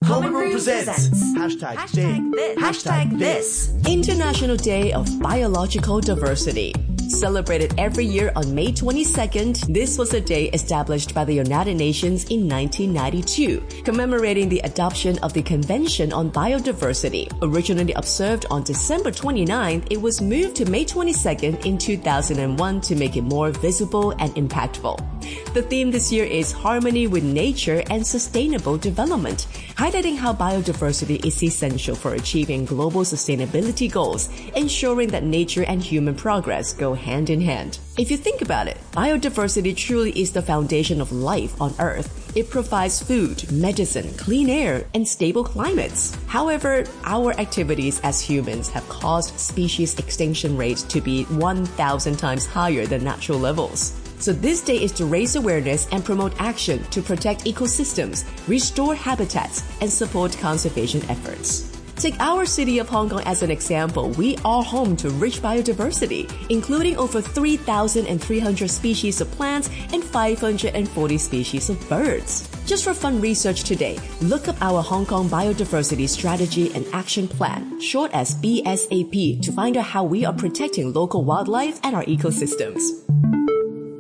Common Room presents Hashtag this. International Day of Biological Diversity. Celebrated every year on May 22nd, this was a day established by the United Nations in 1992, commemorating the adoption of the Convention on Biodiversity. Originally observed on December 29th, it was moved to May 22nd in 2001 to make it more visible and impactful. The theme this year is Harmony with Nature and Sustainable Development, highlighting how biodiversity is essential for achieving global sustainability goals, ensuring that nature and human progress go hand in hand. If you think about it, biodiversity truly is the foundation of life on Earth. It provides food, medicine, clean air, and stable climates. However, our activities as humans have caused species extinction rates to be 1,000 times higher than natural levels. So this day is to raise awareness and promote action to protect ecosystems, restore habitats, and support conservation efforts. Take our city of Hong Kong as an example. We are home to rich biodiversity, including over 3,300 species of plants and 540 species of birds. Just for fun research today, look up our Hong Kong Biodiversity Strategy and Action Plan, short as BSAP, to find out how we are protecting local wildlife and our ecosystems.